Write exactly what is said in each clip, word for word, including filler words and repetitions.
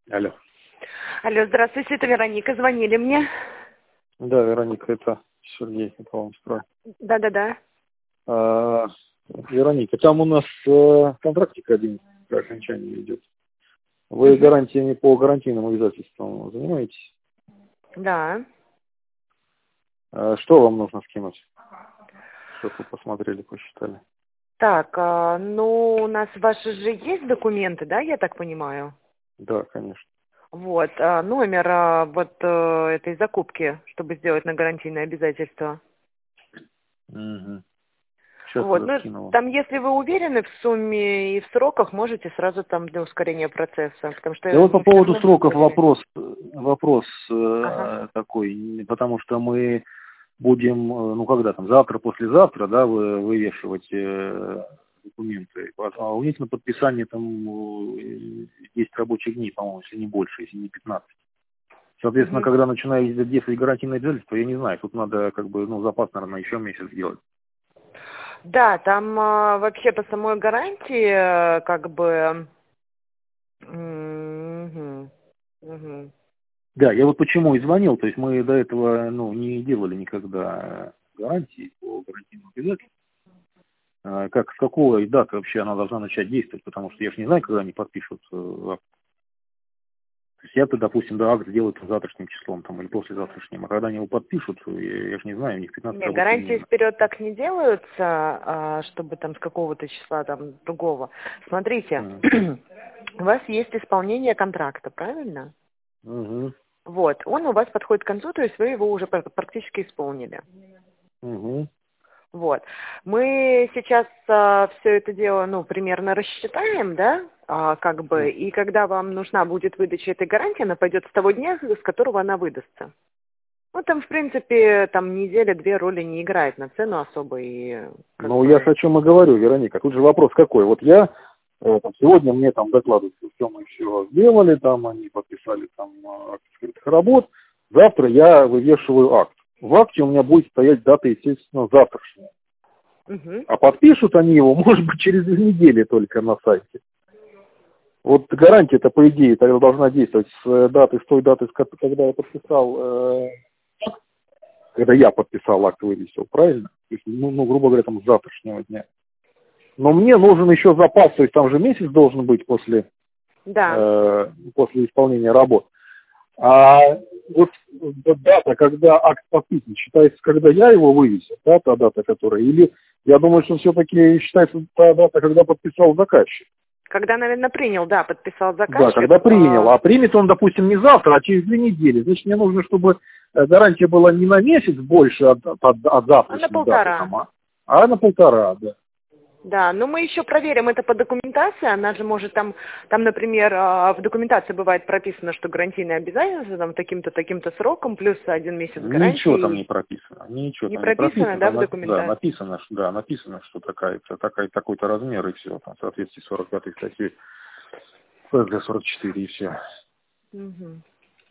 Алло. Алло, здравствуйте, это Вероника, звонили мне. Да, Вероника, это Сергей, это вам справа. Да-да-да. А, Вероника, там у нас э, контрактик один по окончанию идет. Вы Угу. гарантиями по гарантийным обязательствам занимаетесь? Да. А что вам нужно скинуть? Чтобы вы посмотрели, посчитали. Так, а, ну, у нас ваши же есть документы, да, я так понимаю? Да, конечно. Вот, а, номер а, вот э, этой закупки, чтобы сделать на гарантийное обязательство. Угу. Сейчас Вот, тогда ну, скину вам. там, если вы уверены в сумме и в сроках, можете сразу там для ускорения процесса, потому что И вот по мы все поводу равно сроков будем... вопрос, вопрос Ага. э, такой, потому что мы будем, э, ну когда там, завтра, послезавтра, да, вы, вывешивать э, документы. А у них на подписание там э, десять рабочих дней, по-моему, если не больше, если не пятнадцать. Соответственно, Угу. когда начинаю действовать гарантийное обязательство, я не знаю, тут надо как бы, ну, запас, наверное, еще месяц сделать. Да, там а, вообще по самой гарантии э, как бы... Мгм. Мгм. Да, я вот почему и звонил, то есть мы до этого, ну, не делали никогда гарантии по гарантийному обязательству. А, Как, с какой даты вообще она должна начать действовать, потому что я же не знаю, когда они подпишут э, акт. То есть я-то, допустим, да, акт сделаю там завтрашним числом там, или послезавтрашним, а когда они его подпишут, я, я же не знаю, у них пятнадцать Не, рабочих гарантии дней. вперед так не делаются, а, чтобы там с какого-то числа там другого. Смотрите, Mm. у вас есть исполнение контракта, правильно? Угу. Вот, он у вас подходит к концу, то есть вы его уже пр- практически исполнили. Угу. Вот. Мы сейчас все это дело, ну, примерно рассчитаем, да, а, как бы, и когда вам нужна будет выдача этой гарантии, она пойдет с того дня, с которого она выдастся. Ну, там, в принципе, там неделя-две роли не играет на цену особо, и как Ну, я бы... же о чем и говорю, Вероника. Тут же вопрос какой. Вот я, э, там, сегодня мне там докладывают, что все мы все сделали, там они подписали там э, акт скрытых работ. Завтра я вывешиваю акт. В акте у меня будет стоять дата, естественно, завтрашняя. Мгм. А подпишут они его, может быть, через две недели только на сайте. Вот гарантия-то, по идее, тогда должна действовать с э, даты, с той даты, с ко- когда я подписал, э, когда я подписал акт, вывесил, правильно? То есть, ну, ну, грубо говоря, там с завтрашнего дня. Но мне нужен еще запас, то есть там же месяц должен быть после, Да. э, после исполнения работ. А вот дата, когда акт подписан, считается, когда я его вывесил, да, та дата, которая, или я думаю, что все-таки считается та дата, когда подписал заказчик. Когда, наверное, принял, да, подписал Да, заказчик. когда принял. а, А примет он, допустим, не завтра, а через две недели. Значит, мне нужно, чтобы э, гарантия была не на месяц больше от, от, от а на завтрашней даты, полтора. там, а, а на полтора, да. Да, но мы еще проверим это по документации. Она же может там, там, например, а, в документации бывает прописано, что гарантийное обязательство там таким-то, таким-то сроком, плюс один месяц Ничего там не гарантии. прописано. Ничего Не там не прописано, прописано. да, Там, в на- да, документации? написано, что, да, написано, что такая, такая, такой-то размер, и все. Там, в соответствии с сорок пятой статьей ФСГ сорок четыре, и все. Мгм.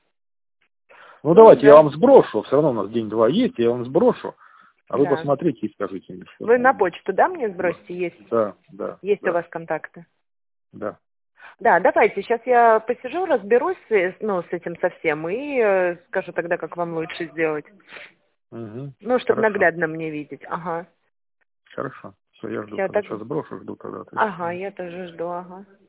Ну, Ну, давайте я да, вам сброшу. Все равно у нас день-два есть, я вам сброшу. А вы да. посмотрите и скажите мне, что Вы на там. почту, да, мне Да, сбросите? Есть, да, да, есть у да. вас контакты? Да. Да, давайте, сейчас я посижу, разберусь, с- ну, с этим совсем, и э, скажу тогда, как вам лучше сделать. Угу. Ну, чтобы Хорошо. наглядно мне видеть. Ага. Хорошо. Все, я жду Все, тогда. так. Сейчас сброшу, жду тогда. Ага, ответ. я тоже жду, ага.